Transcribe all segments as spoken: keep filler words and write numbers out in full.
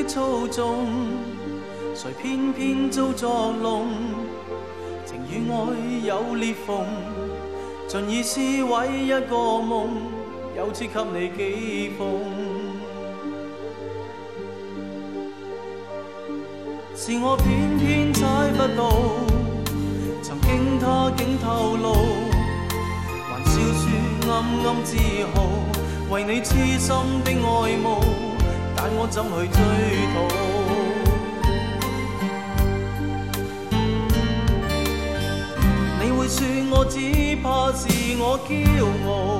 操纵，谁偏偏遭作弄？情与爱有裂缝，尽以撕毁一个梦，又似给你寄奉。是我偏偏猜不到，曾经他竟透露，还笑说暗暗自豪，为你痴心的爱慕，但我怎去追讨？你会说我只怕是我骄傲，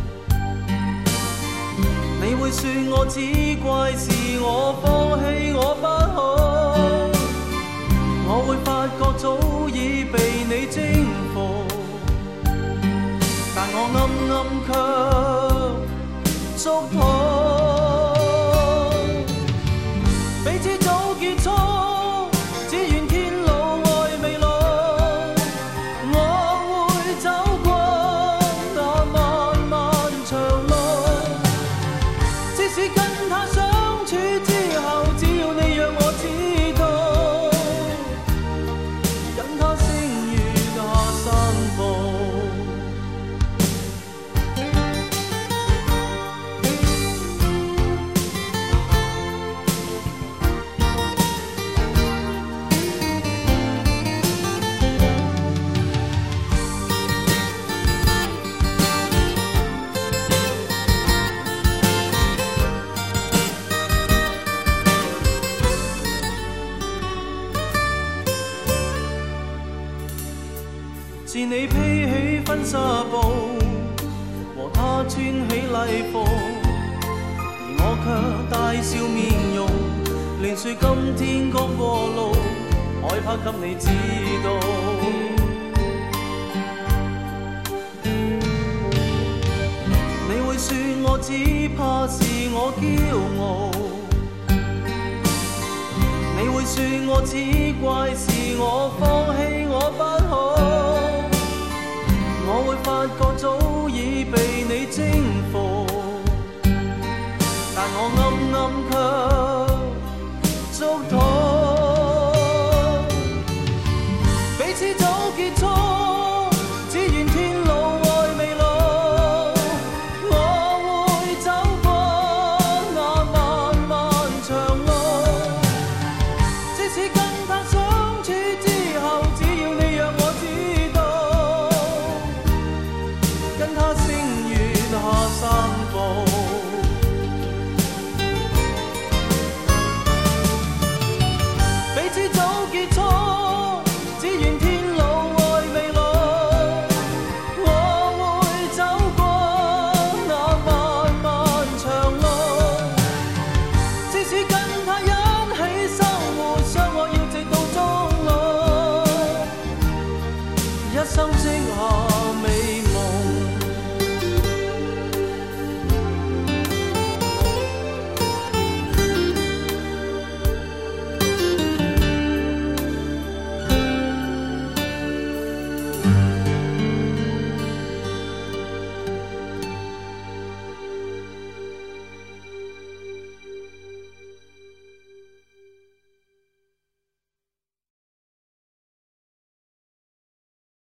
你会说我只怪是我放弃我不好，我会发觉早已被你征服，但我暗暗却祝祷，彼此早结束，只愿天路爱未老，我会走过那漫漫长路，即使跟他相处之後，只要你讓我知道，跟他星月下散步。是你披起婚纱布，和他穿起禮服，而我卻大笑面容，連說今天剛過路，害怕給你知道。你會說我只怕是我驕傲，你會說我只怪是我放棄我不好，我會發覺早已被你征服，但我暗暗卻祝禱，彼此早結束，只願天路愛未老，我會走過那漫漫長路，即使跟他相處之後，只要你讓我知道，跟他星月下散步，彼此早結束，只願天路愛未老，我會走過那漫漫長路，即使跟他一起生活，相愛要直到終老，一生積下